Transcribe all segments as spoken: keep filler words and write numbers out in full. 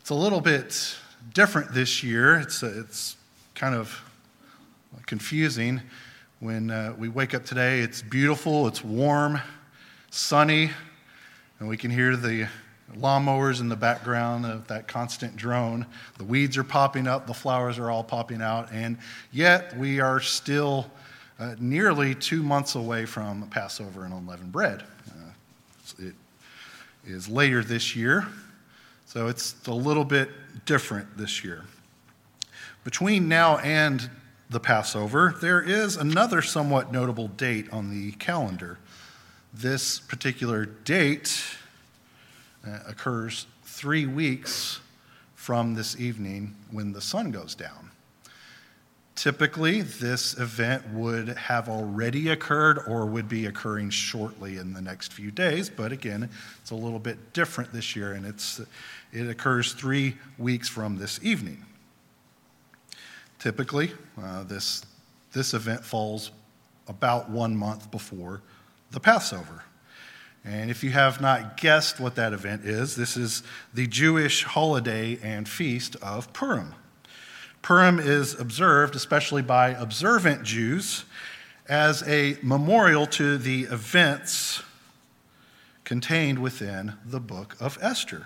It's a little bit different this year. It's it's kind of confusing. When uh, we wake up today, it's beautiful, it's warm, sunny, and we can hear the lawnmowers in the background of that constant drone. The weeds are popping up, the flowers are all popping out, and yet we are still uh, nearly two months away from Passover and unleavened bread. Uh, it is later this year, so it's a little bit different this year. Between now and the Passover, there is another somewhat notable date on the calendar. This particular date uh, occurs three weeks from this evening when the sun goes down. Typically, this event would have already occurred or would be occurring shortly in the next few days, but again, it's a little bit different this year, and it's it occurs three weeks from this evening. Typically, uh, this, this event falls about one month before the Passover. And if you have not guessed what that event is, this is the Jewish holiday and feast of Purim. Purim is observed, especially by observant Jews, as a memorial to the events contained within the book of Esther.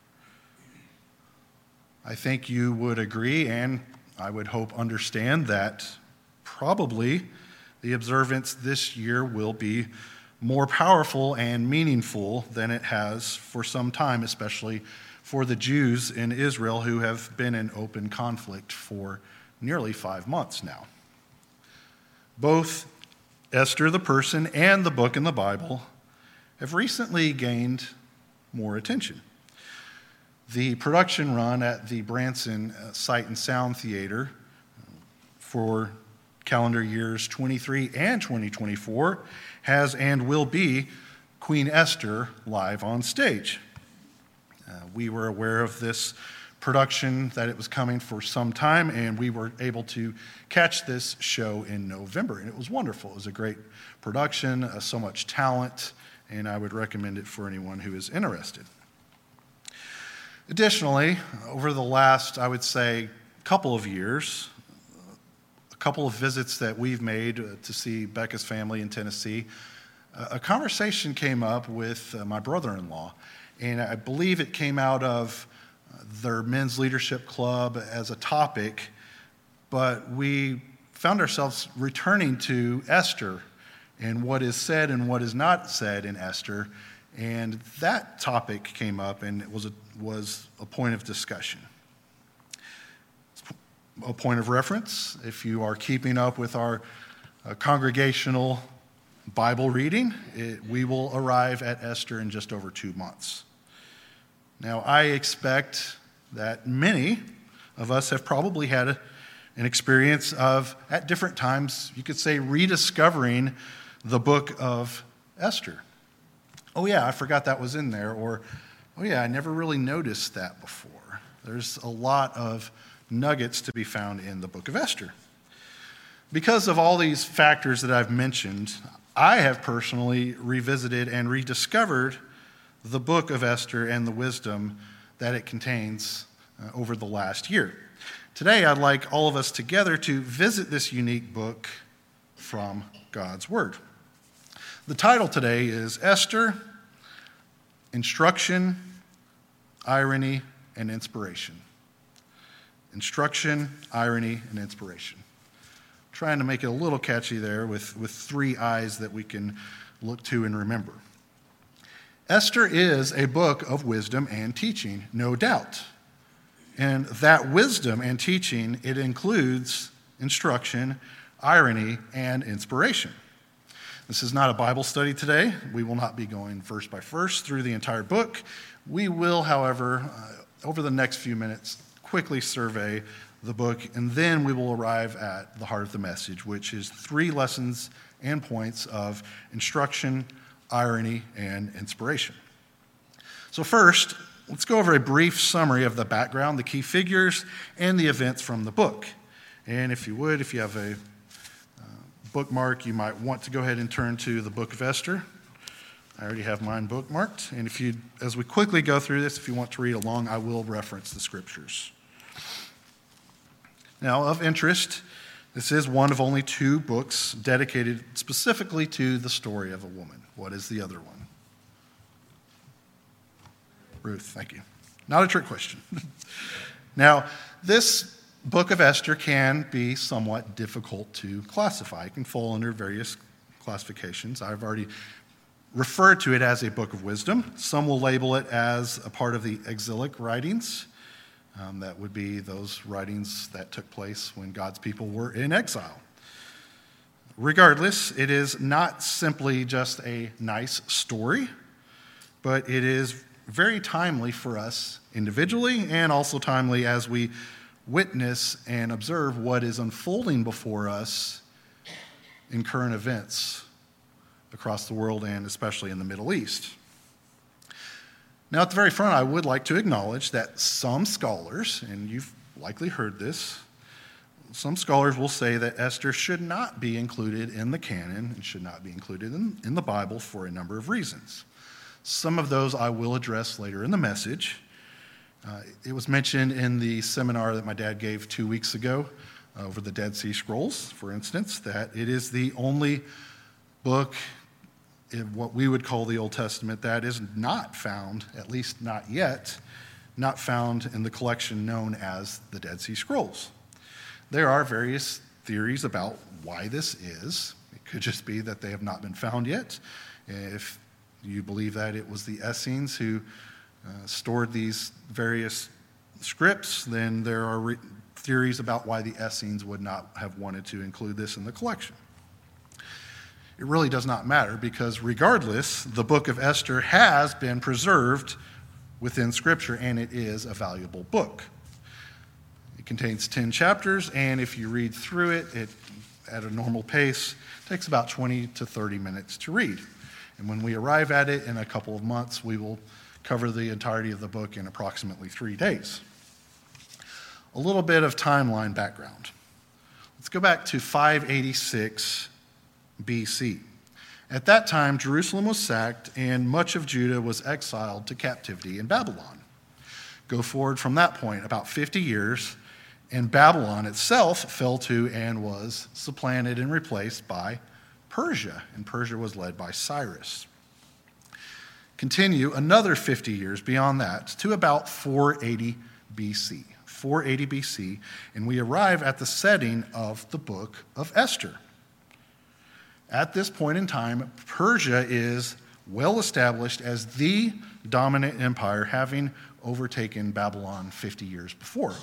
I think you would agree, and I would hope understand, that probably the observance this year will be more powerful and meaningful than it has for some time, especially for the Jews in Israel who have been in open conflict for nearly five months now. Both Esther the person and the book in the Bible have recently gained more attention. The production run at the Branson Sight and Sound Theater for calendar years twenty-three and twenty twenty-four has and will be Queen Esther live on stage. Uh, we were aware of this production, that it was coming for some time, and we were able to catch this show in November, and it was wonderful. It was a great production, uh, so much talent, and I would recommend it for anyone who is interested. Additionally, over the last, I would say, couple of years, a couple of visits that we've made to see Becca's family in Tennessee, a conversation came up with my brother-in-law, and I believe it came out of their men's leadership club as a topic, but we found ourselves returning to Esther and what is said and what is not said in Esther. And that topic came up, and it was a, was a point of discussion. A point of reference, if you are keeping up with our uh, congregational Bible reading, it, we will arrive at Esther in just over two months. Now, I expect that many of us have probably had a, an experience of, at different times, you could say, rediscovering the book of Esther. Oh yeah, I forgot that was in there, or oh yeah, I never really noticed that before. There's a lot of nuggets to be found in the book of Esther. Because of all these factors that I've mentioned, I have personally revisited and rediscovered the book of Esther and the wisdom that it contains uh, over the last year. Today, I'd like all of us together to visit this unique book from God's Word. The title today is Esther, Instruction, Irony, and Inspiration. Instruction, irony, and inspiration. Trying to make it a little catchy there with, with three eyes that we can look to and remember. Esther is a book of wisdom and teaching, no doubt. And that wisdom and teaching, it includes instruction, irony, and inspiration. This is not a Bible study today. We will not be going verse by verse through the entire book. We will, however, uh, over the next few minutes, quickly survey the book, and then we will arrive at the heart of the message, which is three lessons and points of instruction, irony, and inspiration. So first, let's go over a brief summary of the background, the key figures, and the events from the book. And if you would, if you have a bookmark, you might want to go ahead and turn to the book of Esther. I already have mine bookmarked, and if you, as we quickly go through this, if you want to read along, I will reference the scriptures. Now, of interest, this is one of only two books dedicated specifically to the story of a woman. What is the other one? Ruth, thank you. Not a trick question. Now, this book of Esther can be somewhat difficult to classify. It can fall under various classifications. I've already referred to it as a book of wisdom. Some will label it as a part of the exilic writings. Um, that would be those writings that took place when God's people were in exile. Regardless, it is not simply just a nice story, but it is very timely for us individually and also timely as we witness and observe what is unfolding before us in current events across the world and especially in the Middle East. Now, at the very front, I would like to acknowledge that some scholars, and you've likely heard this, some scholars will say that Esther should not be included in the canon and should not be included in, in the Bible for a number of reasons. Some of those I will address later in the message. Uh, it was mentioned in the seminar that my dad gave two weeks ago uh, over the Dead Sea Scrolls, for instance, that it is the only book in what we would call the Old Testament that is not found, at least not yet, not found in the collection known as the Dead Sea Scrolls. There are various theories about why this is. It could just be that they have not been found yet. If you believe that it was the Essenes who uh, stored these various scripts, then there are re- theories about why the Essenes would not have wanted to include this in the collection. It really does not matter because regardless, the book of Esther has been preserved within Scripture and it is a valuable book. It contains ten chapters, and if you read through it, it at a normal pace takes about twenty to thirty minutes to read. And when we arrive at it in a couple of months, we will cover the entirety of the book in approximately three days. A little bit of timeline background. Let's go back to five eighty-six B C. At that time, Jerusalem was sacked and much of Judah was exiled to captivity in Babylon. Go forward from that point about fifty years, and Babylon itself fell to and was supplanted and replaced by Persia, and Persia was led by Cyrus. Continue another fifty years beyond that to about four eighty B C. four eighty B C, and we arrive at the setting of the book of Esther. At this point in time, Persia is well established as the dominant empire, having overtaken Babylon fifty years before.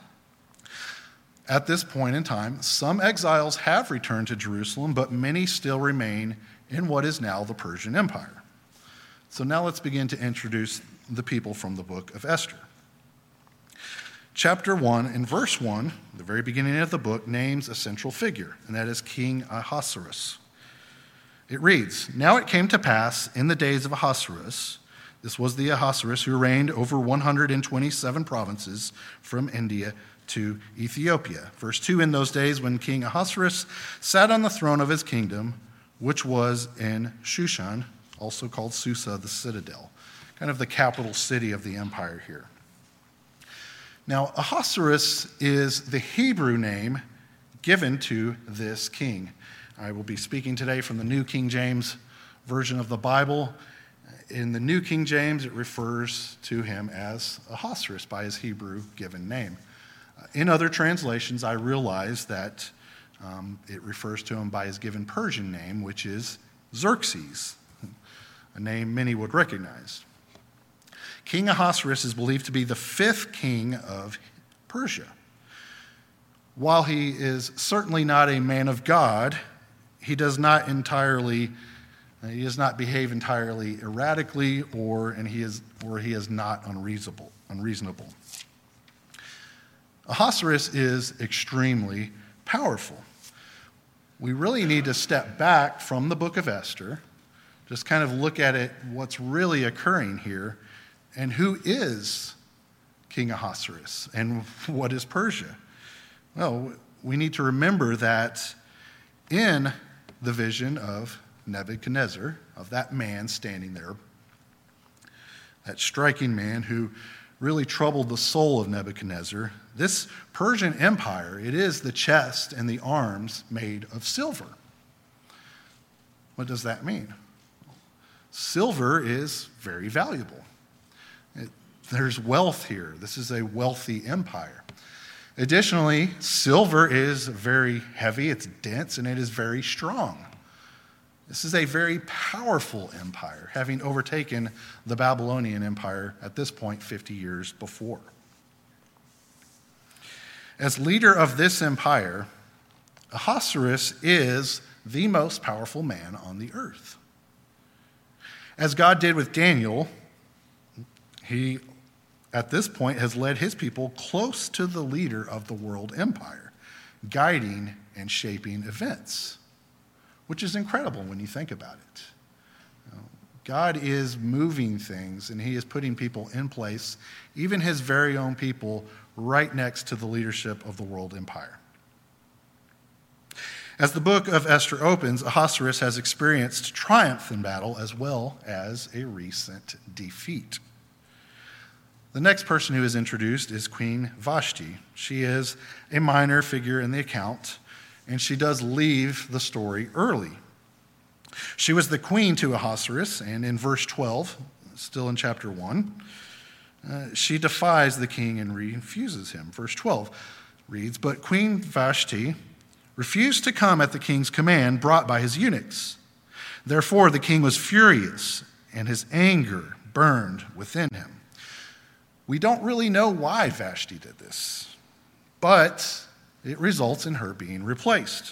At this point in time, some exiles have returned to Jerusalem, but many still remain in what is now the Persian Empire. So now let's begin to introduce the people from the book of Esther. Chapter one and verse one, the very beginning of the book, names a central figure, and that is King Ahasuerus. It reads, "Now it came to pass in the days of Ahasuerus," this was the Ahasuerus who reigned over one hundred twenty-seven provinces from India to Ethiopia. Verse two, "In those days when King Ahasuerus sat on the throne of his kingdom, which was in Shushan," also called Susa, the citadel, kind of the capital city of the empire here. Now, Ahasuerus is the Hebrew name given to this king. I will be speaking today from the New King James Version of the Bible. In the New King James, it refers to him as Ahasuerus by his Hebrew given name. In other translations, I realize that um, it refers to him by his given Persian name, which is Xerxes, a name many would recognize. King Ahasuerus is believed to be the fifth king of Persia. While he is certainly not a man of God, he does not entirely, he does not behave entirely erratically, or and he is or he is not unreasonable. Unreasonable. Ahasuerus is extremely powerful. We really need to step back from the book of Esther, just kind of look at it, what's really occurring here, and who is King Ahasuerus, and what is Persia? Well, we need to remember that in the vision of Nebuchadnezzar, of that man standing there, that striking man who really troubled the soul of Nebuchadnezzar. This Persian Empire, it is the chest and the arms made of silver. What does that mean? Silver is very valuable. It, there's wealth here. This is a wealthy empire. Additionally, silver is very heavy, it's dense, and it is very strong. This is a very powerful empire, having overtaken the Babylonian Empire at this point fifty years before. As leader of this empire, Ahasuerus is the most powerful man on the earth. As God did with Daniel, he, at this point, has led his people close to the leader of the world empire, guiding and shaping events, which is incredible when you think about it. You know, God is moving things, and he is putting people in place, even his very own people, right next to the leadership of the world empire. As the book of Esther opens, Ahasuerus has experienced triumph in battle as well as a recent defeat. The next person who is introduced is Queen Vashti. She is a minor figure in the account, and she does leave the story early. She was the queen to Ahasuerus, and in verse twelve, still in chapter one, uh, she defies the king and refuses him. Verse twelve reads, "But Queen Vashti refused to come at the king's command brought by his eunuchs. Therefore the king was furious, and his anger burned within him." We don't really know why Vashti did this, but it results in her being replaced.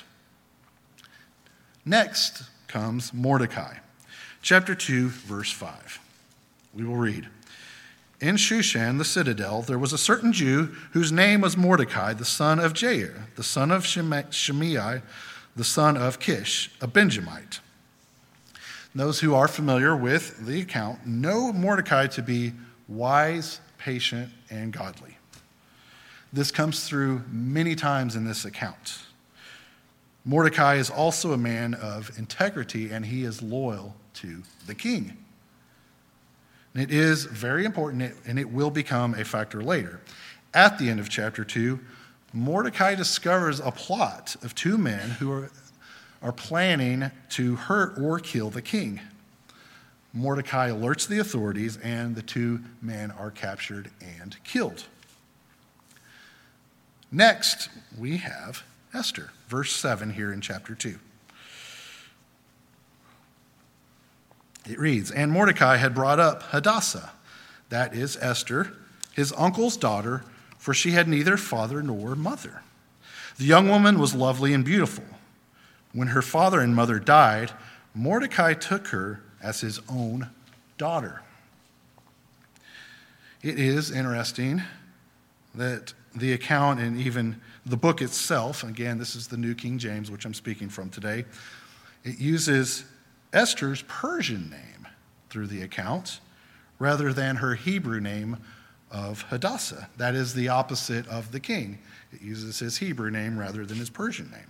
Next comes Mordecai. Chapter two, verse five. We will read, "In Shushan, the citadel, there was a certain Jew whose name was Mordecai, the son of Jair, the son of Shimei, the son of Kish, a Benjamite." Those who are familiar with the account know Mordecai to be wise, patient, and godly. This comes through many times in this account. Mordecai is also a man of integrity, and he is loyal to the king. And it is very important, and it will become a factor later. At the end of chapter two, Mordecai discovers a plot of two men who are, are planning to hurt or kill the king. Mordecai alerts the authorities, and the two men are captured and killed. Next, we have Esther, verse seven here in chapter two. It reads, "And Mordecai had brought up Hadassah, that is Esther, his uncle's daughter, for she had neither father nor mother. The young woman was lovely and beautiful. When her father and mother died, Mordecai took her as his own daughter." It is interesting that the account and even the book itself, again, this is the New King James, which I'm speaking from today, it uses Esther's Persian name through the account rather than her Hebrew name of Hadassah. That is the opposite of the king. It uses his Hebrew name rather than his Persian name.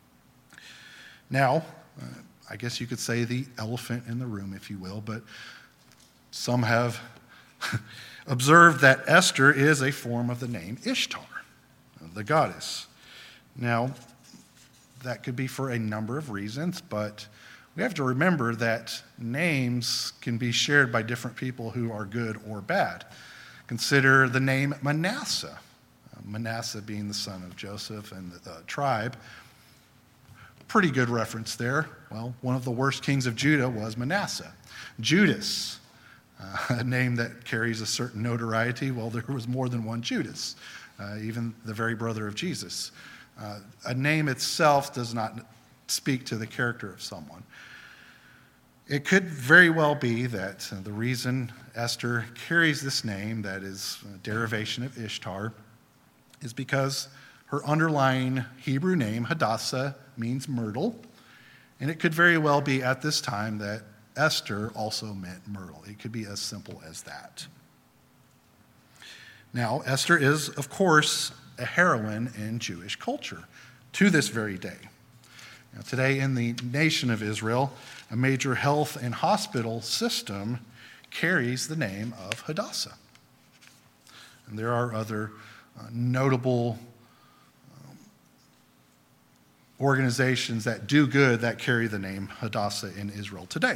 Now, uh, I guess you could say the elephant in the room, if you will, but some have observed that Esther is a form of the name Ishtar, the goddess. Now, that could be for a number of reasons, but we have to remember that names can be shared by different people who are good or bad. Consider the name Manasseh, Manasseh being the son of Joseph and the, the tribe. Pretty good reference there. Well, one of the worst kings of Judah was Manasseh. Judas, uh, a name that carries a certain notoriety. Well, there was more than one Judas, uh, even the very brother of Jesus. Uh, a name itself does not speak to the character of someone. It could very well be that uh, the reason Esther carries this name that is a derivation of Ishtar is because her underlying Hebrew name, Hadassah, means myrtle, and it could very well be at this time that Esther also meant myrtle. It could be as simple as that. Now, Esther is, of course, a heroine in Jewish culture to this very day. Now, today in the nation of Israel, a major health and hospital system carries the name of Hadassah. And there are other uh, notable um, organizations that do good that carry the name Hadassah in Israel today.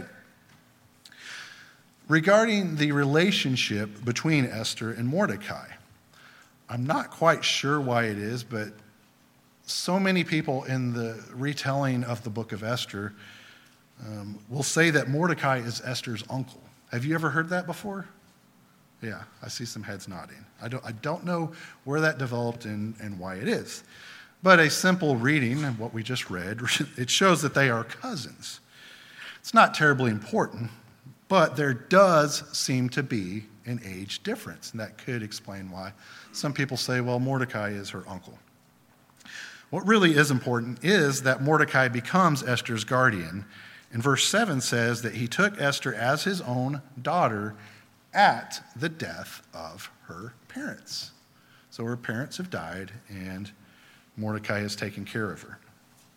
Regarding the relationship between Esther and Mordecai, I'm not quite sure why it is, but so many people in the retelling of the book of Esther um, will say that Mordecai is Esther's uncle. Have you ever heard that before? Yeah, I see some heads nodding. I don't, I don't know where that developed and, and why it is. But a simple reading of what we just read, it shows that they are cousins. It's not terribly important, but there does seem to be an age difference, and that could explain why some people say, well, Mordecai is her uncle. What really is important is that Mordecai becomes Esther's guardian. And verse seven says that he took Esther as his own daughter at the death of her parents. So her parents have died, and Mordecai has taken care of her.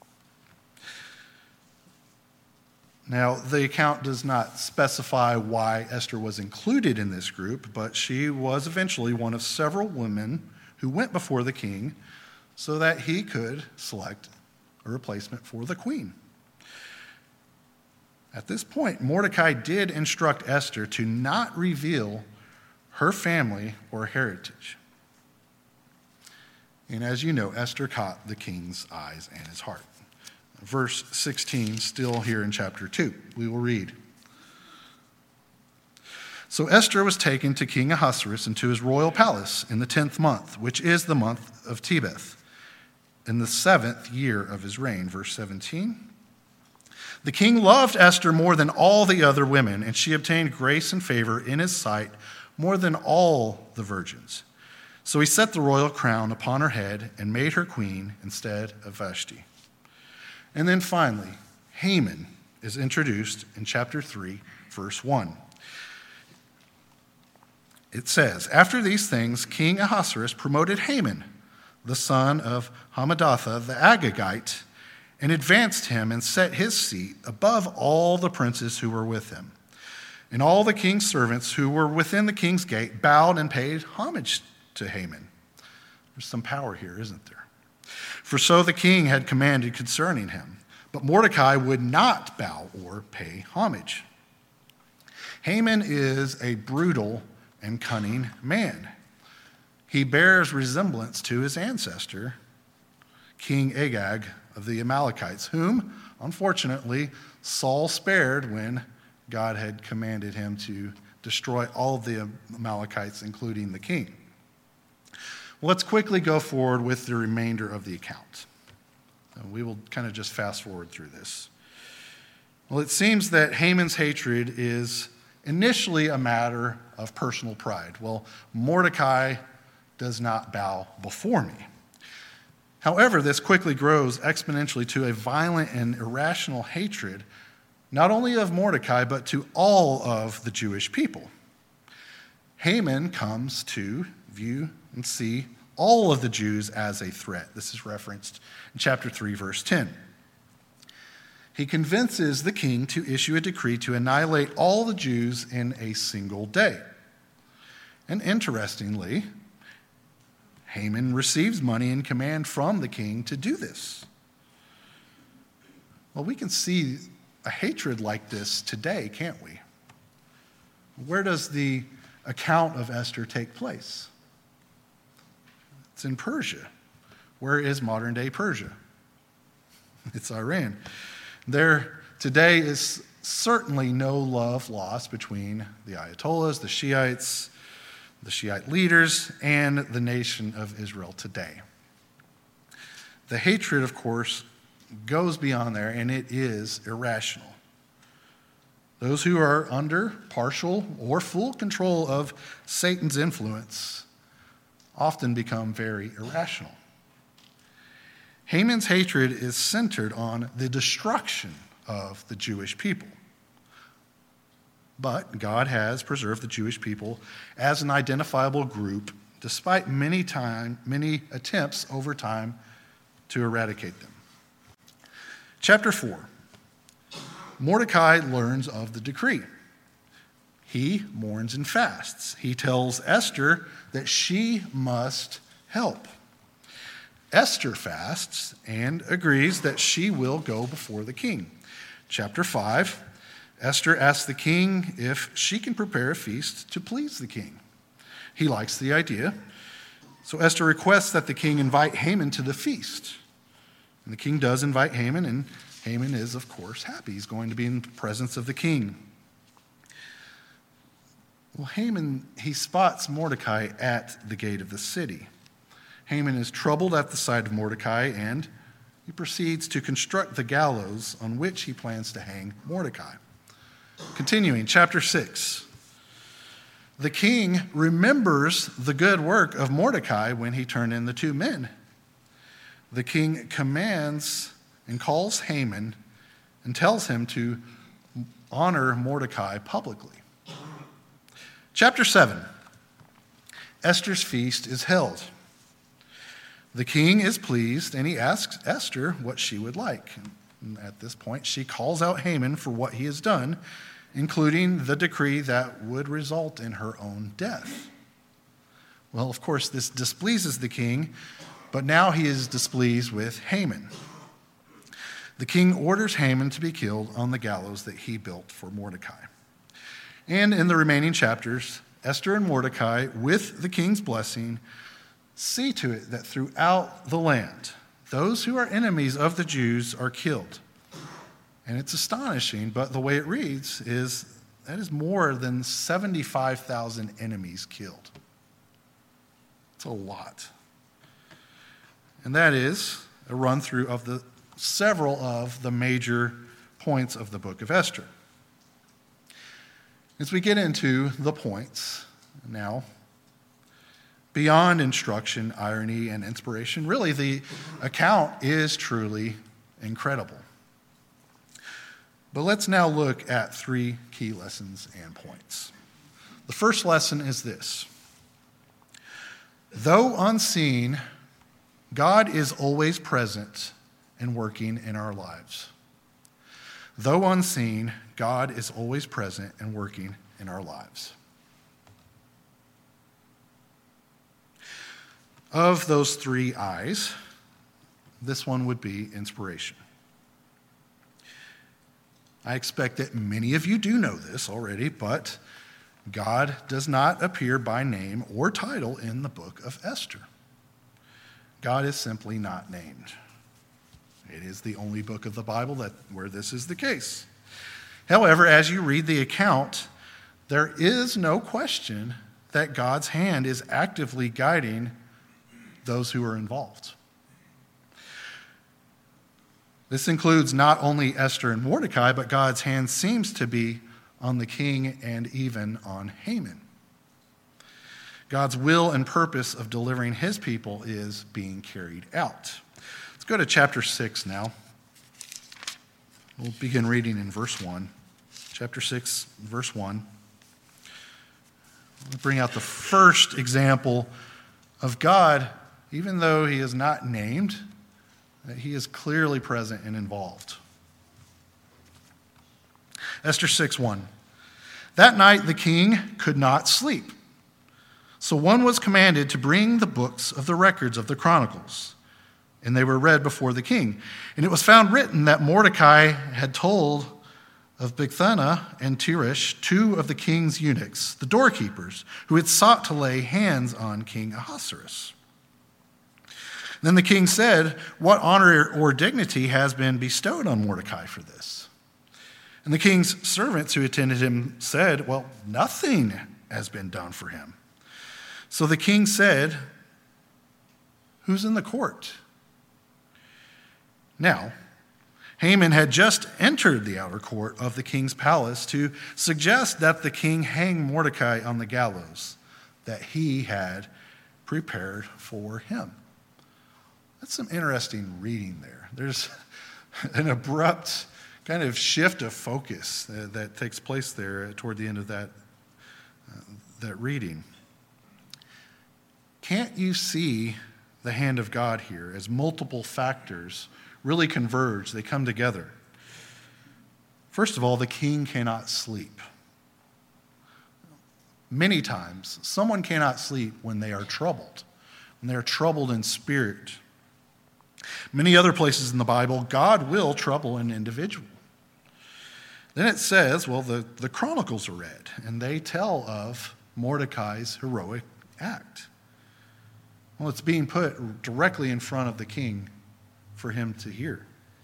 Now, the account does not specify why Esther was included in this group, but she was eventually one of several women who went before the king so that he could select a replacement for the queen. At this point, Mordecai did instruct Esther to not reveal her family or heritage. And as you know, Esther caught the king's eyes and his heart. Verse sixteen, still here in chapter two, we will read. So Esther was taken to King Ahasuerus into his royal palace in the tenth month, which is the month of Tebeth, in the seventh year of his reign. Verse seventeen. The king loved Esther more than all the other women, and she obtained grace and favor in his sight more than all the virgins. So he set the royal crown upon her head and made her queen instead of Vashti. And then finally, Haman is introduced in chapter three, verse one. It says, after these things, King Ahasuerus promoted Haman, the son of Hammedatha the Agagite, and advanced him and set his seat above all the princes who were with him. And all the king's servants who were within the king's gate bowed and paid homage to Haman. There's some power here, isn't there? For so the king had commanded concerning him. But Mordecai would not bow or pay homage. Haman is a brutal and cunning man. He bears resemblance to his ancestor, King Agag of the Amalekites, whom, unfortunately, Saul spared when God had commanded him to destroy all of the Amalekites, including the king. Well, let's quickly go forward with the remainder of the account. We will kind of just fast forward through this. Well, it seems that Haman's hatred is initially a matter of personal pride. Well, Mordecai does not bow before me. However, this quickly grows exponentially to a violent and irrational hatred, not only of Mordecai, but to all of the Jewish people. Haman comes to view and see all of the Jews as a threat. This is referenced in chapter three, verse ten. He convinces the king to issue a decree to annihilate all the Jews in a single day. And interestingly, Haman receives money and command from the king to do this. Well, we can see a hatred like this today, can't we? Where does the account of Esther take place? It's in Persia. Where is modern-day Persia? It's Iran. There today is certainly no love lost between the Ayatollahs, the Shiites, the Shiite leaders, and the nation of Israel today. The hatred, of course, goes beyond there, and it is irrational. Those who are under partial or full control of Satan's influence often become very irrational. Haman's hatred is centered on the destruction of the Jewish people. But God has preserved the Jewish people as an identifiable group, despite many time, many attempts over time to eradicate them. Chapter four. Mordecai learns of the decree. He mourns and fasts. He tells Esther that she must help. Esther fasts and agrees that she will go before the king. Chapter five, Esther asks the king if she can prepare a feast to please the king. He likes the idea, so Esther requests that the king invite Haman to the feast. And the king does invite Haman, and Haman is, of course, happy. He's going to be in the presence of the king. Well, Haman, he spots Mordecai at the gate of the city. Haman is troubled at the sight of Mordecai, and he proceeds to construct the gallows on which he plans to hang Mordecai. Continuing, chapter six. The king remembers the good work of Mordecai when he turned in the two men. The king commands and calls Haman and tells him to honor Mordecai publicly. Chapter seven. Esther's feast is held. The king is pleased, and he asks Esther what she would like. And at this point, she calls out Haman for what he has done, including the decree that would result in her own death. Well, of course, this displeases the king, but now he is displeased with Haman. The king orders Haman to be killed on the gallows that he built for Mordecai. And in the remaining chapters, Esther and Mordecai, with the king's blessing, see to it that throughout the land, those who are enemies of the Jews are killed. And it's astonishing, but the way it reads is that is more than seventy-five thousand enemies killed. It's a lot. And that is a run-through of the several of the major points of the book of Esther. As we get into the points now, beyond instruction, irony, and inspiration, really the account is truly incredible. But let's now look at three key lessons and points. The first lesson is this. Though unseen, God is always present and working in our lives. Though unseen, God is always present and working in our lives. Of those three I's, this one would be inspiration. I expect that many of you do know this already, but God does not appear by name or title in the book of Esther. God is simply not named. It is the only book of the Bible that where this is the case. However, as you read the account, there is no question that God's hand is actively guiding those who are involved. This includes not only Esther and Mordecai, but God's hand seems to be on the king and even on Haman. God's will and purpose of delivering his people is being carried out. Let's go to chapter six now. We'll begin reading in verse one. Chapter six, verse one. We'll bring out the first example of God, even though he is not named, that he is clearly present and involved. Esther six one. That night the king could not sleep. So one was commanded to bring the books of the records of the Chronicles, and they were read before the king. And it was found written that Mordecai had told of Bigthana and Teresh, two of the king's eunuchs, the doorkeepers, who had sought to lay hands on King Ahasuerus. Then the king said, "What honor or dignity has been bestowed on Mordecai for this?" And the king's servants who attended him said, "Well, nothing has been done for him." So the king said, "Who's in the court?" Now, Haman had just entered the outer court of the king's palace to suggest that the king hang Mordecai on the gallows that he had prepared for him. That's some interesting reading there. There's an abrupt kind of shift of focus that, that takes place there toward the end of that, uh, that reading. Can't you see the hand of God here as multiple factors really converge, they come together. First of all, the king cannot sleep. Many times, someone cannot sleep when they are troubled, when they are troubled in spirit. Many other places in the Bible, God will trouble an individual. Then it says, well, the, the Chronicles are read, and they tell of Mordecai's heroic act. Well, it's being put directly in front of the king for him to hear.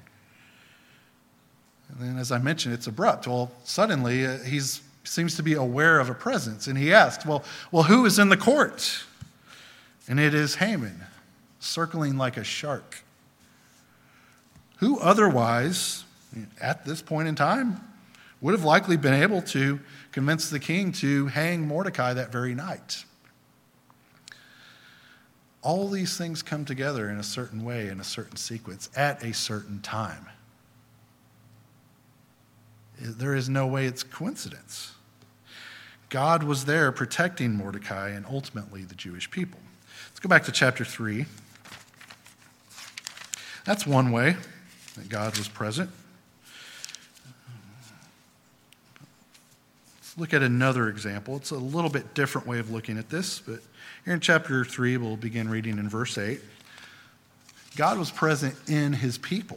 And then, as I mentioned, it's abrupt. Well, suddenly, uh, he seems to be aware of a presence, and he asks, well, well, who is in the court? And it is Haman, circling like a shark. Who otherwise, at this point in time, would have likely been able to convince the king to hang Mordecai that very night. All these things come together in a certain way, in a certain sequence, at a certain time. There is no way it's coincidence. God was there protecting Mordecai and ultimately the Jewish people. Let's go back to chapter three. That's one way that God was present. Let's look at another example. It's a little bit different way of looking at this, but here in chapter three, we'll begin reading in verse eight. God was present in his people.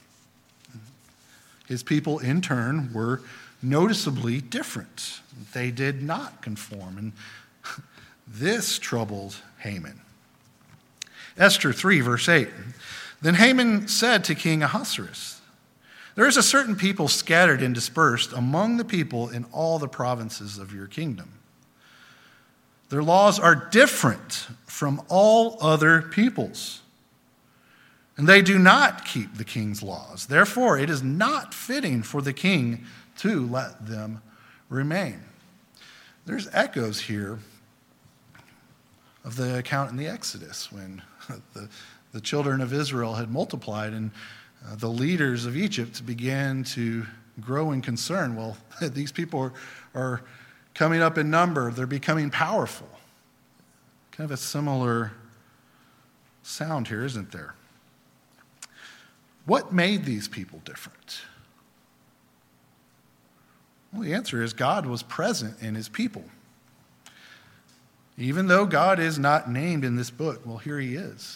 His people, in turn, were noticeably different. They did not conform, and this troubled Haman. Esther three, verse eight. Then Haman said to King Ahasuerus, there is a certain people scattered and dispersed among the people in all the provinces of your kingdom. Their laws are different from all other peoples, and they do not keep the king's laws. Therefore, it is not fitting for the king to let them remain. There's echoes here of the account in the Exodus when the, the children of Israel had multiplied and uh, the leaders of Egypt began to grow in concern. Well, these people are, are coming up in number. They're becoming powerful. Kind of a similar sound here, isn't there? What made these people different? Well, the answer is God was present in his people. Even though God is not named in this book, well, here he is.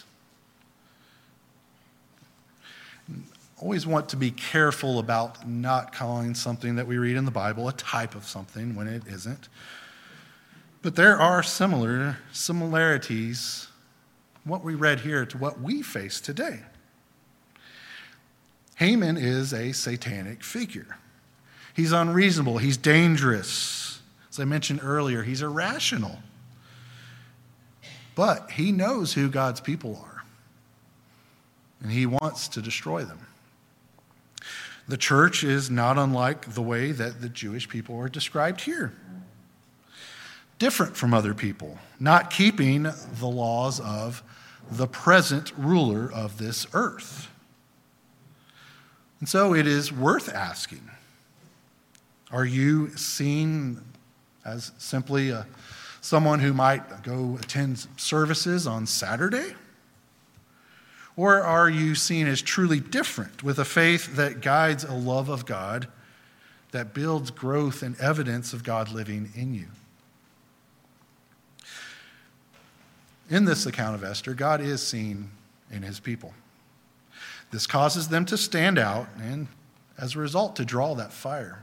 Always want to be careful about not calling something that we read in the Bible a type of something when it isn't. But there are similar similarities, what we read here, to what we face today. Haman is a satanic figure. He's unreasonable. He's dangerous. As I mentioned earlier, he's irrational. But he knows who God's people are, and he wants to destroy them. The church is not unlike the way that the Jewish people are described here. Different from other people, not keeping the laws of the present ruler of this earth. And so it is worth asking, are you seen as simply a, someone who might go attend services on Saturday? Or are you seen as truly different, with a faith that guides a love of God, that builds growth and evidence of God living in you? In this account of Esther, God is seen in his people. This causes them to stand out and, as a result, to draw that fire.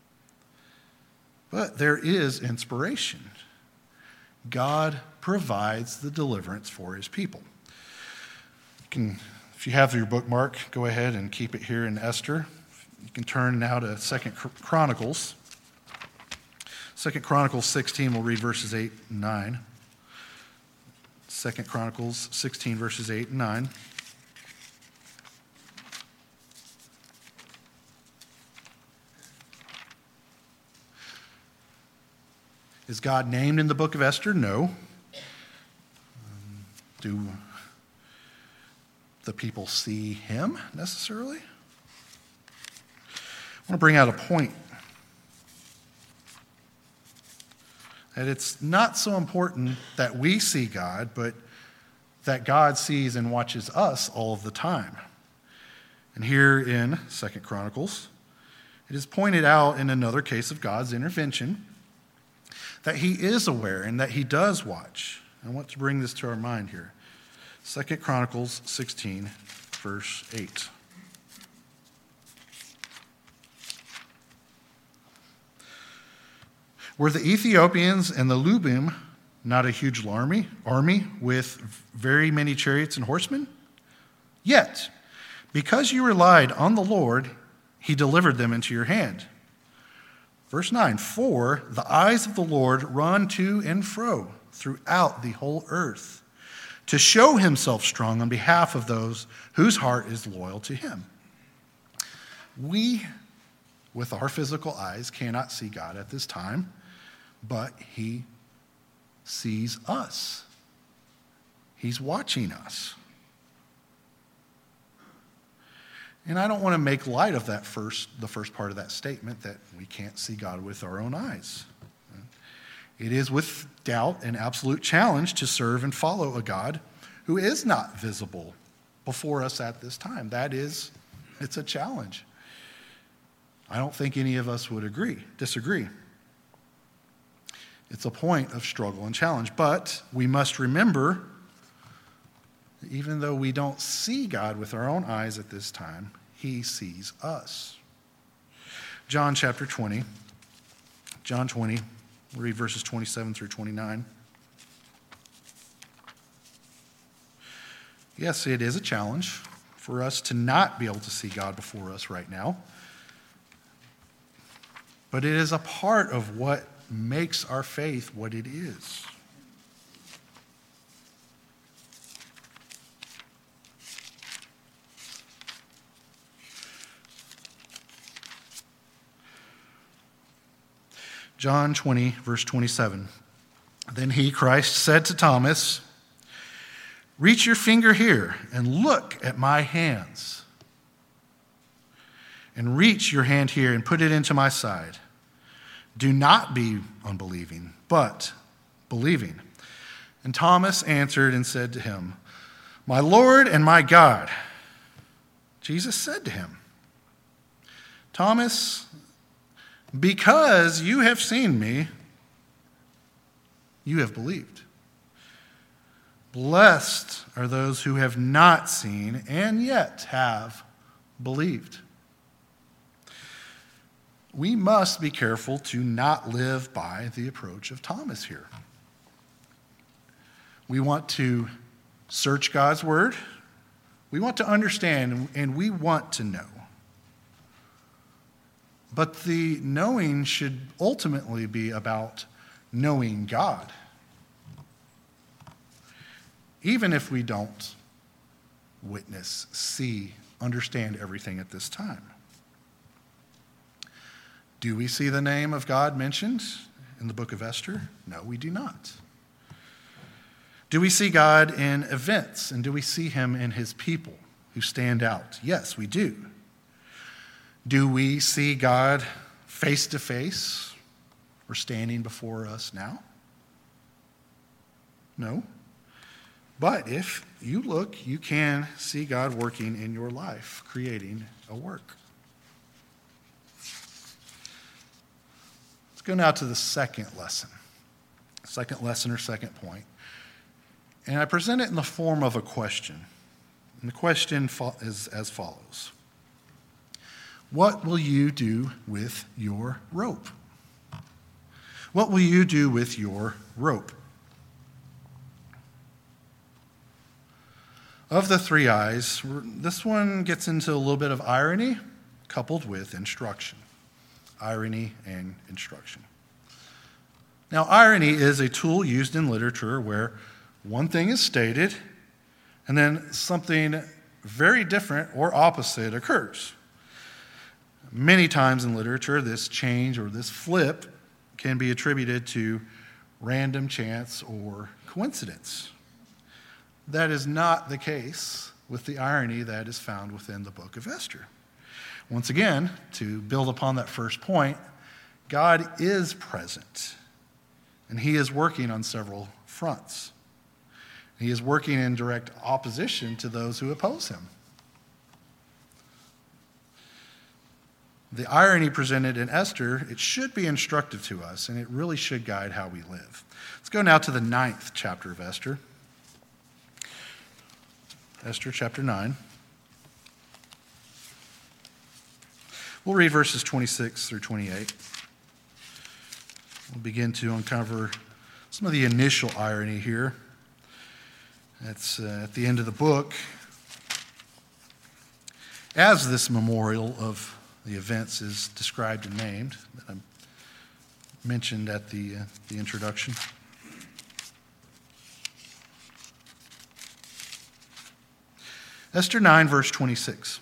But there is inspiration. God provides the deliverance for his people. You can, if you have your bookmark, go ahead and keep it here in Esther. You can turn now to Second Chronicles. Second Chronicles sixteen, we'll read verses eight and nine. Second Chronicles sixteen, verses eight and nine. Is God named in the book of Esther? No. Um, do the people see him necessarily? I want to bring out a point. That it's not so important that we see God, but that God sees and watches us all of the time. And here in Second Chronicles, it is pointed out in another case of God's intervention that he is aware and that he does watch. I want to bring this to our mind here. Second Chronicles sixteen, verse eight. Were the Ethiopians and the Lubim not a huge army, army with very many chariots and horsemen? Yet, because you relied on the Lord, he delivered them into your hand. Verse nine, for the eyes of the Lord run to and fro throughout the whole earth, to show himself strong on behalf of those whose heart is loyal to him. We, with our physical eyes, cannot see God at this time, but he sees us. He's watching us. And I don't want to make light of that first, the first part of that statement, that we can't see God with our own eyes. It is with doubt an absolute challenge to serve and follow a God who is not visible before us at this time. That is, it's a challenge. I don't think any of us would agree, disagree. It's a point of struggle and challenge. But we must remember, even though we don't see God with our own eyes at this time, he sees us. John chapter twenty. John twenty, we'll read verses twenty-seven through twenty-nine. Yes, it is a challenge for us to not be able to see God before us right now. But it is a part of what makes our faith what it is. John twenty, verse twenty-seven. Then he, Christ, said to Thomas, reach your finger here and look at my hands. And reach your hand here and put it into my side. Do not be unbelieving, but believing. And Thomas answered and said to him, my Lord and my God. Jesus said to him, Thomas, because you have seen me, you have believed. Blessed are those who have not seen and yet have believed. We must be careful to not live by the approach of Thomas here. We want to search God's word. We want to understand, and we want to know. But the knowing should ultimately be about knowing God. Even if we don't witness, see, understand everything at this time. Do we see the name of God mentioned in the book of Esther? No, we do not. Do we see God in events, and do we see him in his people who stand out? Yes, we do. Do we see God face to face or standing before us now? No. But if you look, you can see God working in your life, creating a work. Let's go now to the second lesson. Second lesson or second point. And I present it in the form of a question. And the question is as follows. What will you do with your rope? What will you do with your rope? Of the three I's, this one gets into a little bit of irony coupled with instruction. Irony and instruction. Now, irony is a tool used in literature where one thing is stated and then something very different or opposite occurs. Many times in literature, this change or this flip can be attributed to random chance or coincidence. That is not the case with the irony that is found within the book of Esther. Once again, to build upon that first point, God is present, and he is working on several fronts. He is working in direct opposition to those who oppose him. the irony presented in Esther, it should be instructive to us, and it really should guide how we live. Let's go now to the ninth chapter of Esther. Esther chapter nine. We'll read verses twenty-six through twenty-eight. We'll begin to uncover some of the initial irony here. That's uh, at the end of the book. As this memorial of the events is described and named, that I mentioned at the, uh, the introduction. Esther nine, verse twenty-six.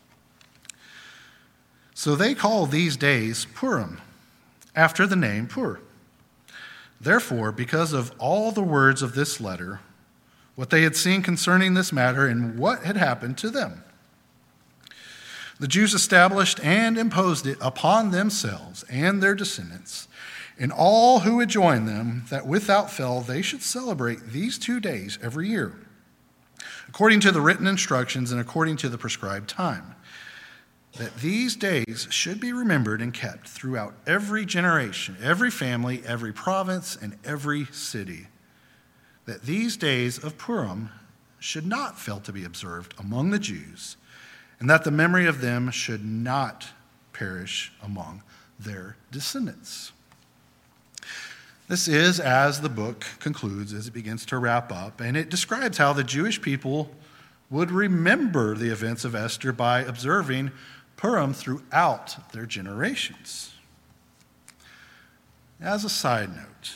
So they call these days Purim, after the name Pur. Therefore, because of all the words of this letter, what they had seen concerning this matter and what had happened to them, the Jews established and imposed it upon themselves and their descendants, and all who would join them, that without fail they should celebrate these two days every year, according to the written instructions and according to the prescribed time, that these days should be remembered and kept throughout every generation, every family, every province, and every city, that these days of Purim should not fail to be observed among the Jews, and that the memory of them should not perish among their descendants. This is, as the book concludes, as it begins to wrap up, and it describes how the Jewish people would remember the events of Esther by observing Purim throughout their generations. As a side note,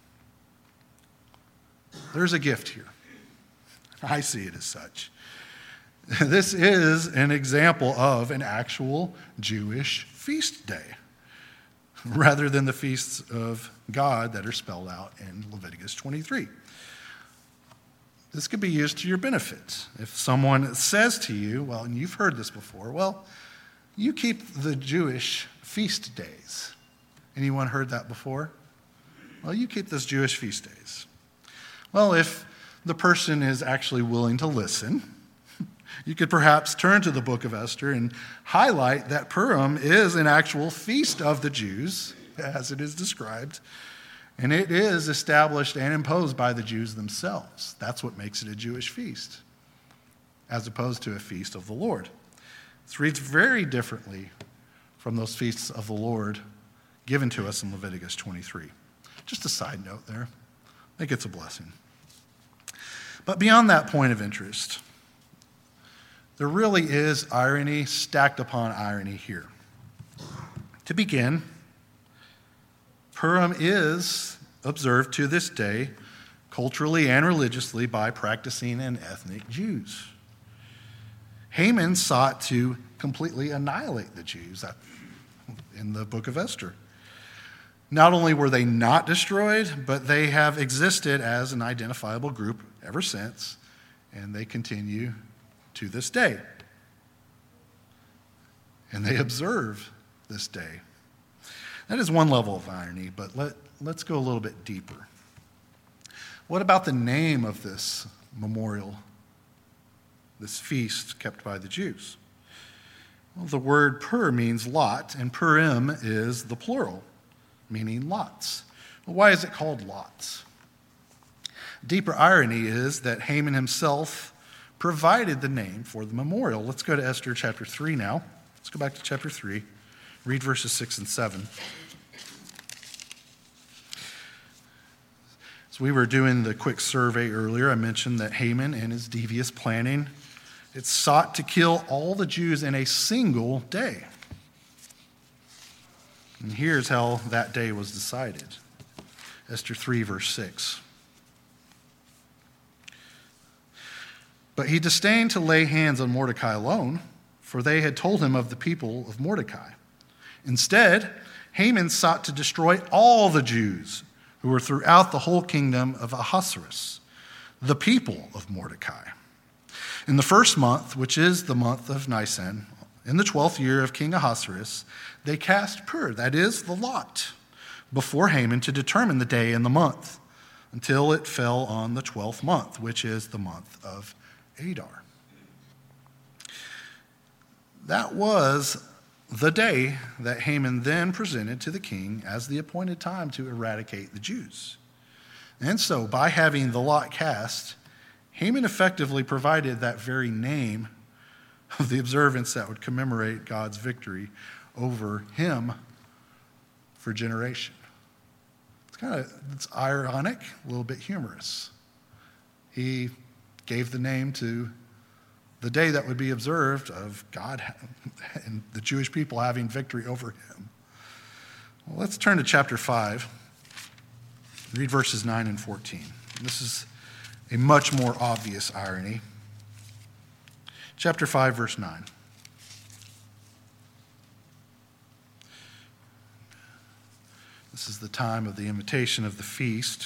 there's a gift here. I see it as such. This is an example of an actual Jewish feast day, rather than the feasts of God that are spelled out in Leviticus twenty-three. This could be used to your benefit. If someone says to you, well, and you've heard this before, well, you keep the Jewish feast days. Anyone heard that before? Well, you keep those Jewish feast days. Well, if the person is actually willing to listen, you could perhaps turn to the book of Esther and highlight that Purim is an actual feast of the Jews, as it is described, and it is established and imposed by the Jews themselves. That's what makes it a Jewish feast, as opposed to a feast of the Lord. This reads very differently from those feasts of the Lord given to us in Leviticus twenty-three. Just a side note there. I think it's a blessing. But beyond that point of interest, there really is irony stacked upon irony here. To begin, Purim is observed to this day culturally and religiously by practicing and ethnic Jews. Haman sought to completely annihilate the Jews in the book of Esther. Not only were they not destroyed, but they have existed as an identifiable group ever since, and they continue to this day. And they observe this day. That is one level of irony, but let, let's go a little bit deeper. What about the name of this memorial, this feast kept by the Jews? Well, the word Pur means lot, and Purim is the plural, meaning lots. Well, why is it called lots? Deeper irony is that Haman himself provided the name for the memorial. Let's go to Esther chapter three now. Let's go back to chapter three. Read verses six and seven. As we were doing the quick survey earlier, I mentioned that Haman and his devious planning, it sought to kill all the Jews in a single day. And here's how that day was decided. Esther three, verse six. But he disdained to lay hands on Mordecai alone, for they had told him of the people of Mordecai. Instead, Haman sought to destroy all the Jews who were throughout the whole kingdom of Ahasuerus, the people of Mordecai. In the first month, which is the month of Nisan, in the twelfth year of King Ahasuerus, they cast Pur, that is, the lot, before Haman to determine the day and the month, until it fell on the twelfth month, which is the month of Adar. That was the day that Haman then presented to the king as the appointed time to eradicate the Jews. And so, by having the lot cast, Haman effectively provided that very name of the observance that would commemorate God's victory over him for generation. It's kind of it's ironic, a little bit humorous. He gave the name to the day that would be observed of God and the Jewish people having victory over him. Well, let's turn to chapter five. Read verses nine and fourteen. This is a much more obvious irony. Chapter five, verse nine. This is the time of the invitation of the feast.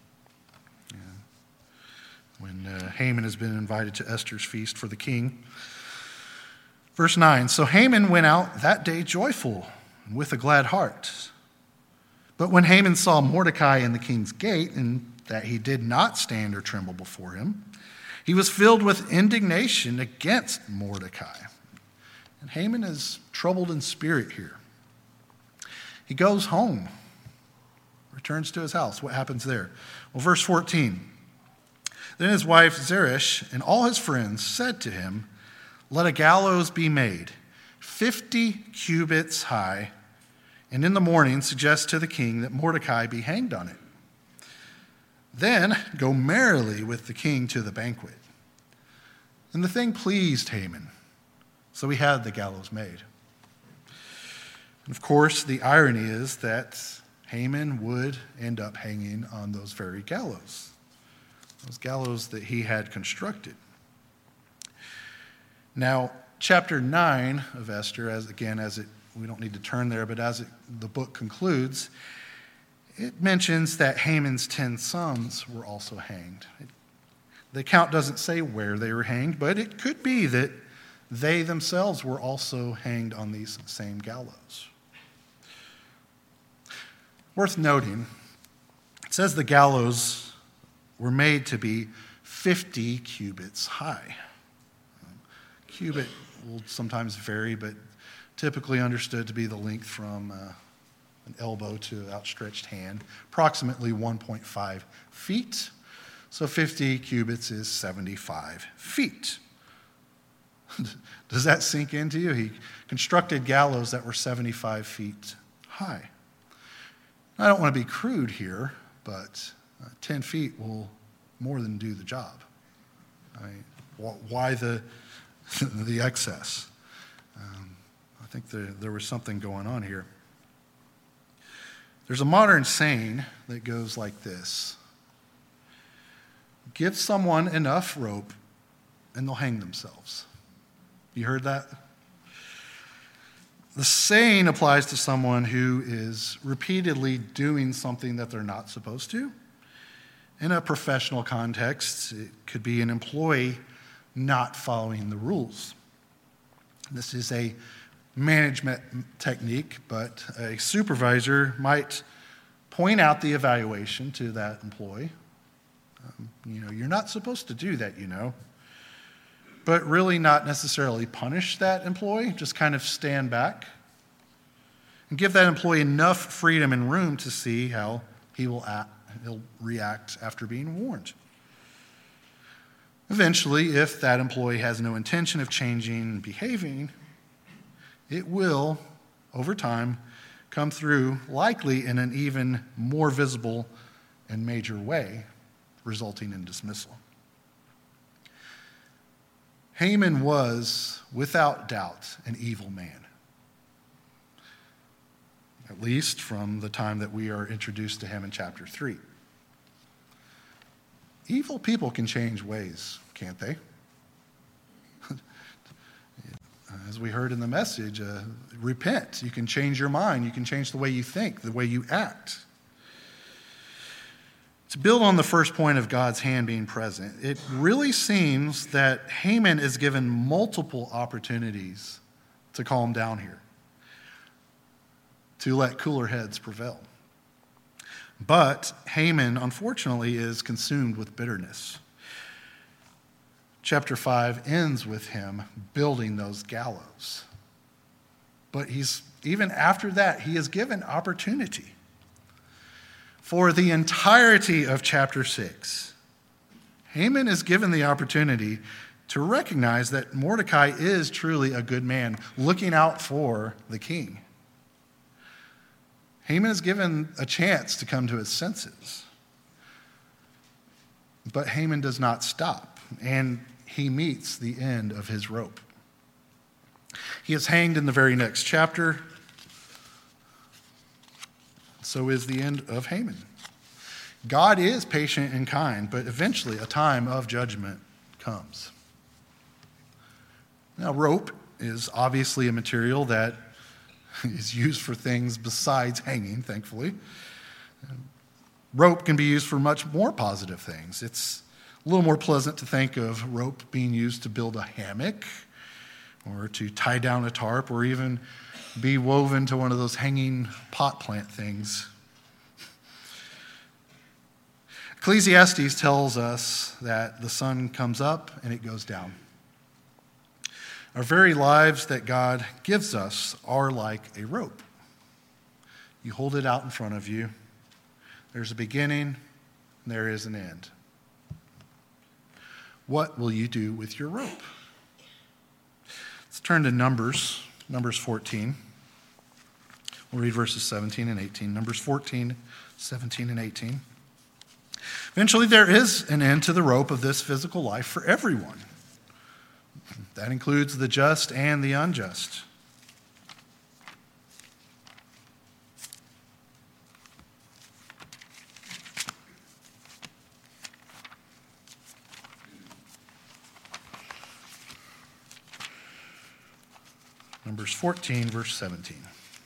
When uh, Haman has been invited to Esther's feast for the king. Verse nine, so Haman went out that day joyful and with a glad heart. But when Haman saw Mordecai in the king's gate, and that he did not stand or tremble before him, he was filled with indignation against Mordecai. And Haman is troubled in spirit here. He goes home, returns to his house. What happens there? Well, verse fourteen. Then his wife Zeresh and all his friends said to him, let a gallows be made, fifty cubits high, and in the morning suggest to the king that Mordecai be hanged on it. Then go merrily with the king to the banquet. And the thing pleased Haman, so he had the gallows made. And of course, the irony is that Haman would end up hanging on those very gallows. Those gallows that he had constructed. Now, chapter nine of Esther, as again, as it we don't need to turn there, but as it, the book concludes, it mentions that Haman's ten sons were also hanged. It, the account doesn't say where they were hanged, but it could be that they themselves were also hanged on these same gallows. Worth noting, it says the gallows were made to be fifty cubits high. Cubit will sometimes vary, but typically understood to be the length from uh, an elbow to outstretched hand, approximately one point five feet. So fifty cubits is seventy-five feet. Does that sink into you? He constructed gallows that were seventy-five feet high. I don't want to be crude here, but Uh, ten feet will more than do the job. I mean, wh- why the the excess? Um, I think there, there was something going on here. There's a modern saying that goes like this. Give someone enough rope and they'll hang themselves. You heard that? The saying applies to someone who is repeatedly doing something that they're not supposed to. In a professional context, it could be an employee not following the rules. This is a management technique, but a supervisor might point out the evaluation to that employee. Um, you know, you're not supposed to do that, you know. But really not necessarily punish that employee, just kind of stand back and give that employee enough freedom and room to see how he will act. He'll react after being warned. Eventually, if that employee has no intention of changing and behaving, it will, over time, come through, likely in an even more visible and major way, resulting in dismissal. Haman was, without doubt, an evil man. At least from the time that we are introduced to him in chapter three. Evil people can change ways, can't they? As we heard in the message, uh, repent. You can change your mind. You can change the way you think, the way you act. To build on the first point of God's hand being present, it really seems that Haman is given multiple opportunities to calm down here, to let cooler heads prevail. But Haman, unfortunately, is consumed with bitterness. Chapter five ends with him building those gallows. But he's even after that, he is given opportunity. For the entirety of chapter six, Haman is given the opportunity to recognize that Mordecai is truly a good man, looking out for the king. Haman is given a chance to come to his senses. But Haman does not stop, and he meets the end of his rope. He is hanged in the very next chapter. So is the end of Haman. God is patient and kind, but eventually a time of judgment comes. Now, rope is obviously a material that is used for things besides hanging, thankfully. Rope can be used for much more positive things. It's a little more pleasant to think of rope being used to build a hammock or to tie down a tarp or even be woven to one of those hanging pot plant things. Ecclesiastes tells us that the sun comes up and it goes down. Our very lives that God gives us are like a rope. You hold it out in front of you. There's a beginning, and there is an end. What will you do with your rope? Let's turn to Numbers, Numbers fourteen. We'll read verses seventeen and eighteen. Numbers fourteen, seventeen, and eighteen. Eventually, there is an end to the rope of this physical life for everyone. That includes the just and the unjust. Numbers fourteen, verse seventeen.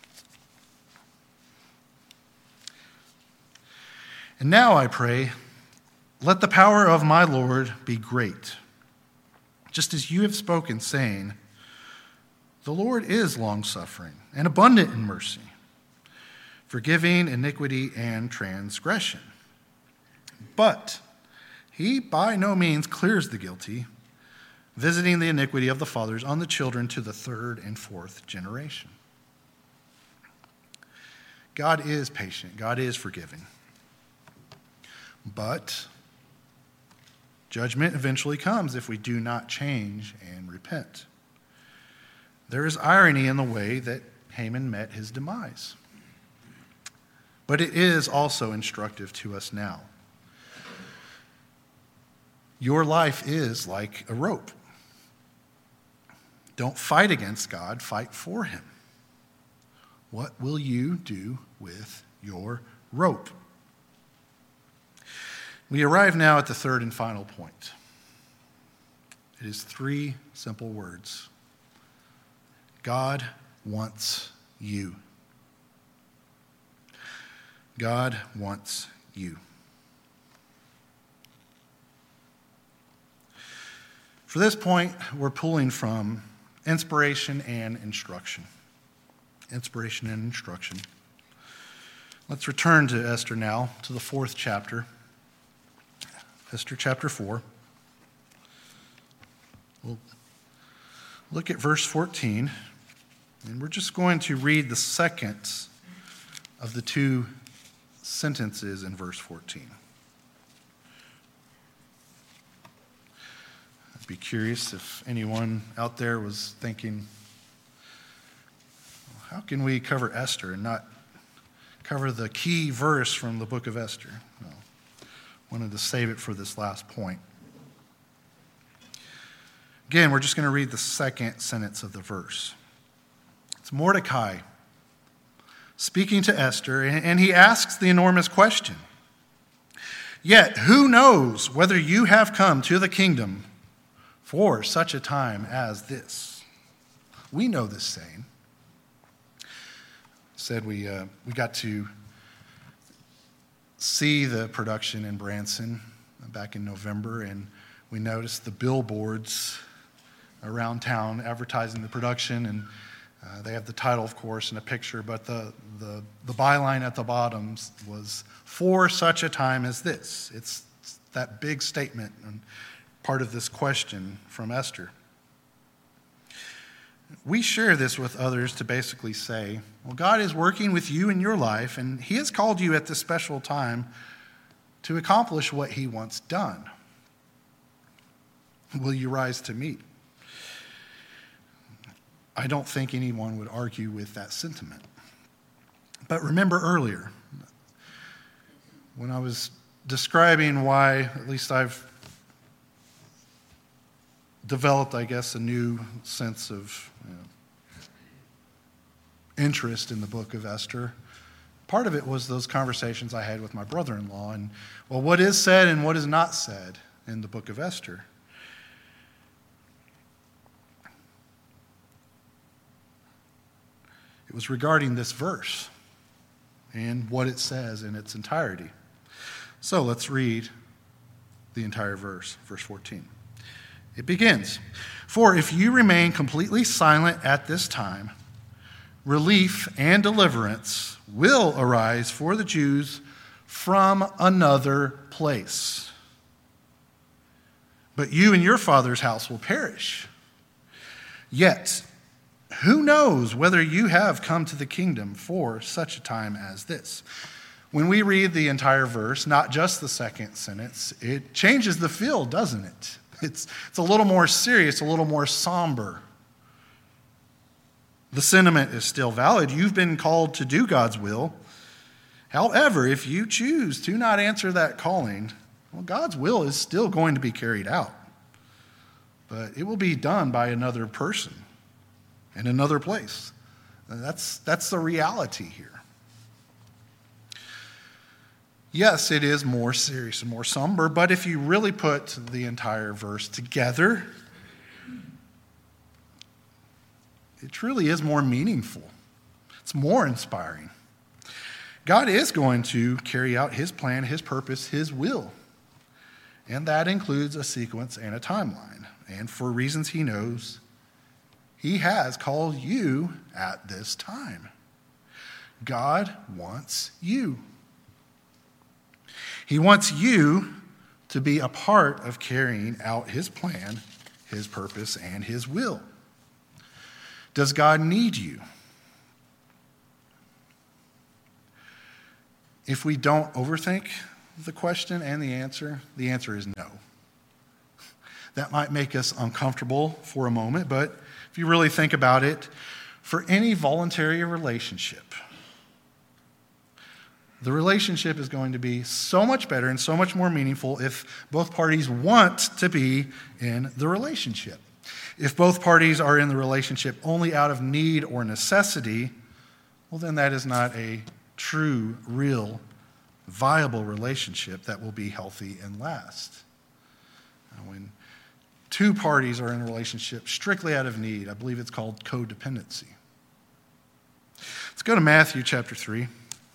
And now I pray, let the power of my Lord be great, just as you have spoken, saying, the Lord is long-suffering and abundant in mercy, forgiving iniquity and transgression. But he by no means clears the guilty, visiting the iniquity of the fathers on the children to the third and fourth generation. God is patient. God is forgiving. But judgment eventually comes if we do not change and repent. There is irony in the way that Haman met his demise. But it is also instructive to us now. Your life is like a rope. Don't fight against God, fight for him. What will you do with your rope? We arrive now at the third and final point. It is three simple words. God wants you. God wants you. For this point, we're pulling from inspiration and instruction. Inspiration and instruction. Let's return to Esther now, to the fourth chapter. Esther chapter four. We'll look at verse fourteen, and we're just going to read the second of the two sentences in verse fourteen. I'd be curious if anyone out there was thinking, how can we cover Esther and not cover the key verse from the book of Esther? Well, wanted to save it for this last point. Again, we're just going to read the second sentence of the verse. It's Mordecai speaking to Esther, and he asks the enormous question, yet who knows whether you have come to the kingdom for such a time as this? We know this saying. Said we uh, we got to see the production in Branson back in November, and we noticed the billboards around town advertising the production, and uh, they have the title, of course, and a picture, but the, the, the byline at the bottom was, for such a time as this. It's that big statement and part of this question from Esther. We share this with others to basically say, well, God is working with you in your life, and he has called you at this special time to accomplish what he wants done. Will you rise to meet? I don't think anyone would argue with that sentiment. But remember earlier, when I was describing why, at least I've developed, I guess, a new sense of you know, interest in the book of Esther, part of it was those conversations I had with my brother-in-law, and, well, what is said and what is not said in the book of Esther. It was regarding this verse and what it says in its entirety. So let's read the entire verse, verse fourteen. It begins, "For if you remain completely silent at this time, relief and deliverance will arise for the Jews from another place. But you and your father's house will perish. Yet, who knows whether you have come to the kingdom for such a time as this?" When we read the entire verse, not just the second sentence, it changes the feel, doesn't it? It's, it's a little more serious, a little more somber. The sentiment is still valid. You've been called to do God's will. However, if you choose to not answer that calling, well, God's will is still going to be carried out. But it will be done by another person in another place. And that's, that's the reality here. Yes, it is more serious and more somber, but if you really put the entire verse together, it truly is more meaningful. It's more inspiring. God is going to carry out his plan, his purpose, his will. And that includes a sequence and a timeline. And for reasons he knows, he has called you at this time. God wants you. He wants you to be a part of carrying out his plan, his purpose, and his will. Does God need you? If we don't overthink the question and the answer, the answer is no. That might make us uncomfortable for a moment, but if you really think about it, for any voluntary relationship, the relationship is going to be so much better and so much more meaningful if both parties want to be in the relationship. If both parties are in the relationship only out of need or necessity, well, then that is not a true, real, viable relationship that will be healthy and last. Now, when two parties are in a relationship strictly out of need, I believe it's called codependency. Let's go to Matthew chapter three.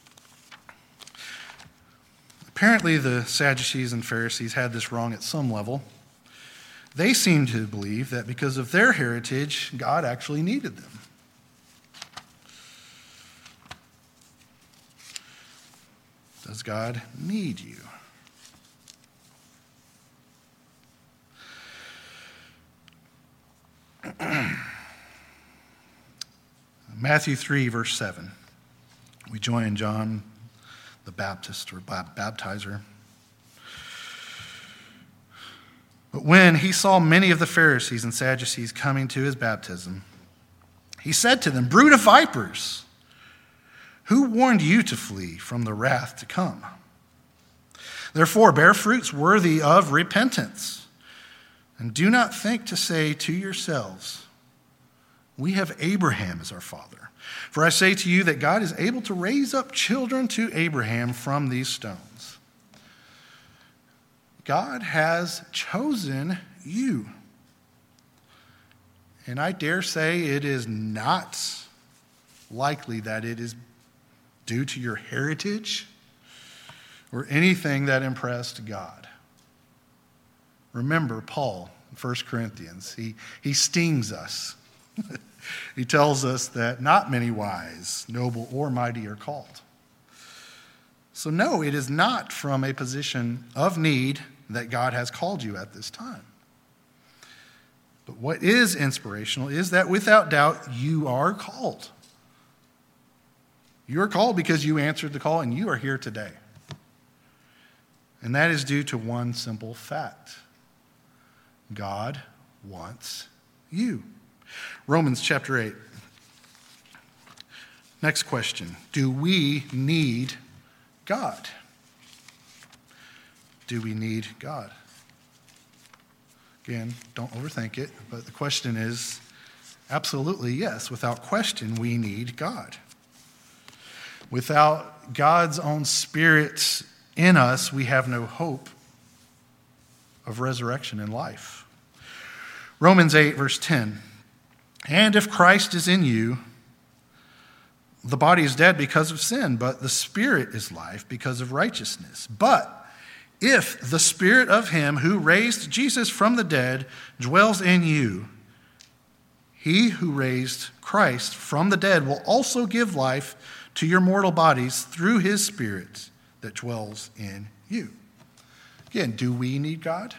Apparently, the Sadducees and Pharisees had this wrong at some level. They seemed to believe that because of their heritage, God actually needed them. Does God need you? Matthew three, verse seven. We join John the Baptist or baptizer. But when he saw many of the Pharisees and Sadducees coming to his baptism, he said to them, "Brood of vipers, who warned you to flee from the wrath to come? Therefore, bear fruits worthy of repentance, and do not think to say to yourselves, 'We have Abraham as our father.' For I say to you that God is able to raise up children to Abraham from these stones." God has chosen you. And I dare say it is not likely that it is due to your heritage or anything that impressed God. Remember Paul in First Corinthians. He, he stings us. He tells us that not many wise, noble, or mighty are called. So no, it is not from a position of need that God has called you at this time. But what is inspirational is that without doubt, you are called. You are called because you answered the call and you are here today. And that is due to one simple fact. God wants you. Romans chapter eight. Next question. Do we need God? Do we need God? Again, don't overthink it, but the question is absolutely yes. Without question, we need God. Without God's own Spirit in us, we have no hope of resurrection in life. Romans eight, verse ten. And if Christ is in you, the body is dead because of sin, but the Spirit is life because of righteousness. But if the Spirit of him who raised Jesus from the dead dwells in you, he who raised Christ from the dead will also give life to your mortal bodies through his Spirit that dwells in you. Again, do we need God?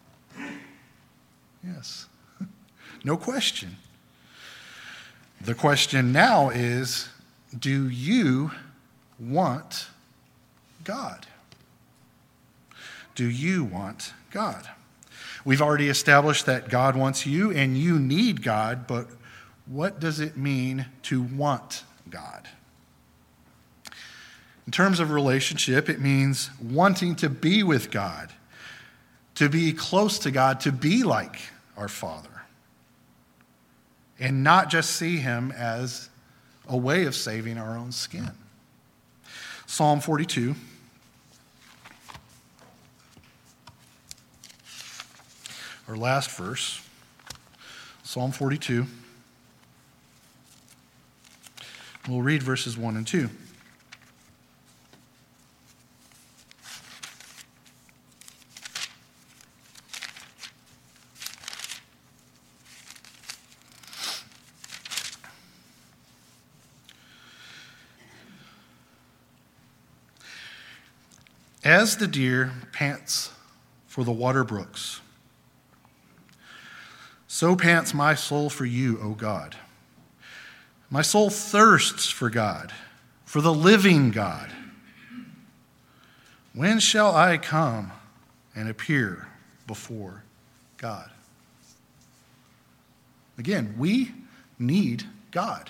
Yes. No question. The question now is, do you want God? Do you want God? We've already established that God wants you and you need God, but what does it mean to want God? In terms of relationship, it means wanting to be with God, to be close to God, to be like our Father, and not just see him as a way of saving our own skin. Psalm forty-two. Our last verse, Psalm forty-two. We'll read verses one and two. As the deer pants for the water brooks, so pants my soul for you, O God. My soul thirsts for God, for the living God. When shall I come and appear before God? Again, we need God.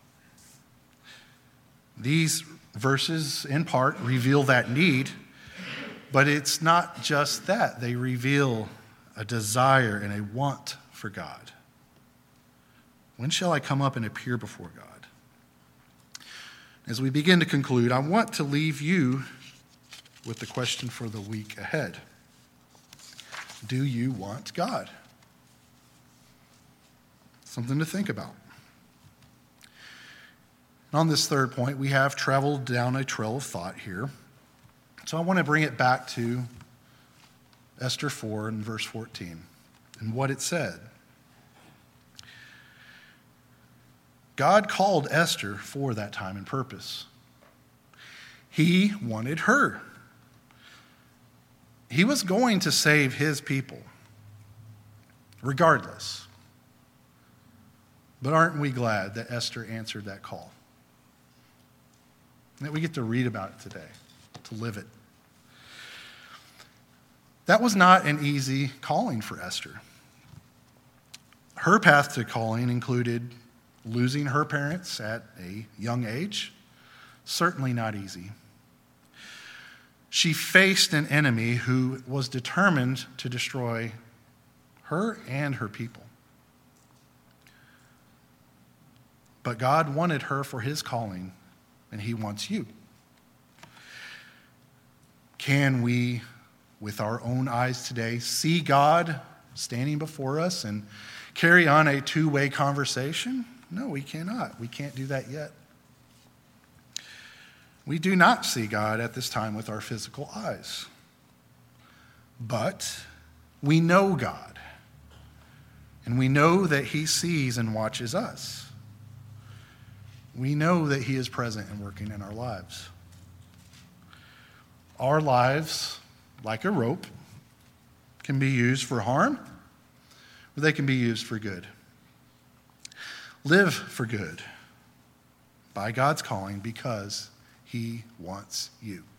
These verses, in part, reveal that need, but it's not just that. They reveal a desire and a want for God. When shall I come up and appear before God? As we begin to conclude, I want to leave you with the question for the week ahead. Do you want God? Something to think about. And on this third point, we have traveled down a trail of thought here. So I want to bring it back to Esther four and verse fourteen and what it said. God called Esther for that time and purpose. He wanted her. He was going to save his people, regardless. But aren't we glad that Esther answered that call? And that we get to read about it today, to live it. That was not an easy calling for Esther. Her path to calling included losing her parents at a young age. Certainly not easy. She faced an enemy who was determined to destroy her and her people. But God wanted her for his calling, and he wants you. Can we, with our own eyes today, see God standing before us and carry on a two-way conversation? No, we cannot. We can't do that yet. We do not see God at this time with our physical eyes. But we know God. And we know that he sees and watches us. We know that he is present and working in our lives. Our lives, like a rope, can be used for harm but they can be used for good. Live for good by God's calling because he wants you.